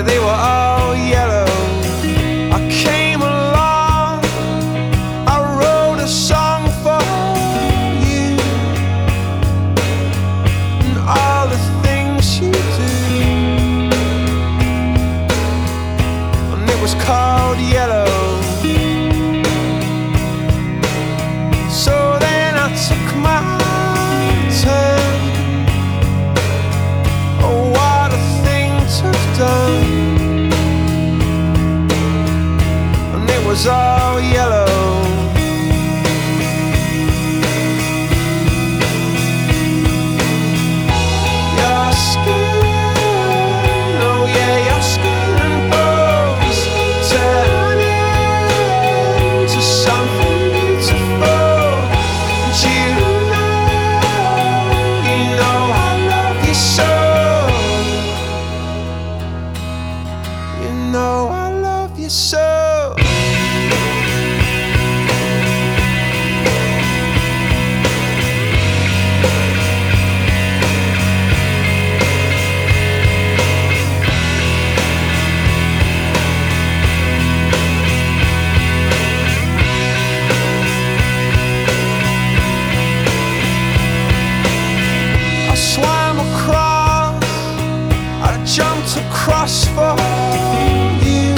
they were all yellow. I came along, I wrote a song for you, and all the things you do, and it was called Yellow. So then I took my turn. Oh, what a thing to have done. And it was all yellow. Your skin, oh yeah, your skin and bones turn into something beautiful. And you know I love you so. You know I love you so. I swam across, I jumped across for you.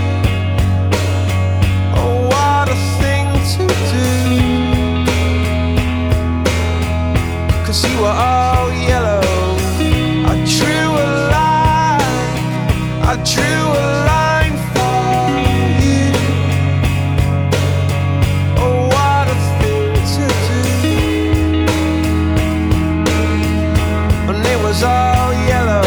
Oh, what a thing to do, 'cause you were all yellow. I drew a line, I drew a line for you. Oh, what a thing to do, and it was all yellow.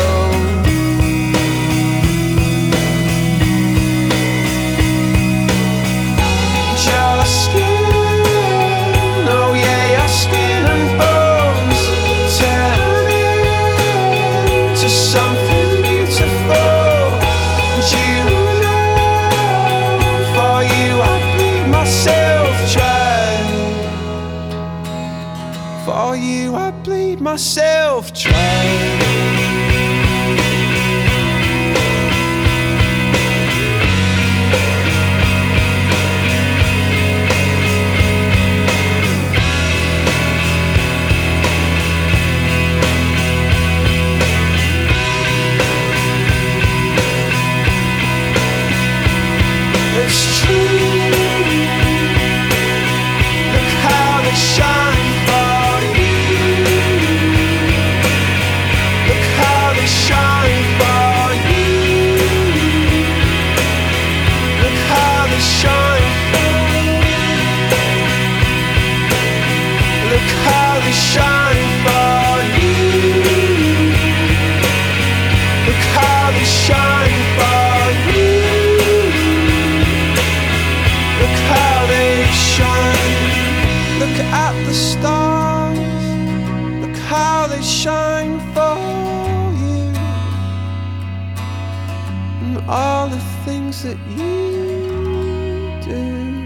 Your skin, oh yeah, your skin and bones turn into something beautiful. And you know, for you I bleed myself dry. For you I bleed myself dry. It's true. Look how they shine for you. Look how they shine for you. Look how they shine for you. Look how they shine for you. Look how they shine for you. Look how they shine. Look at the stars. Look how they shine for you, and all the things that you do.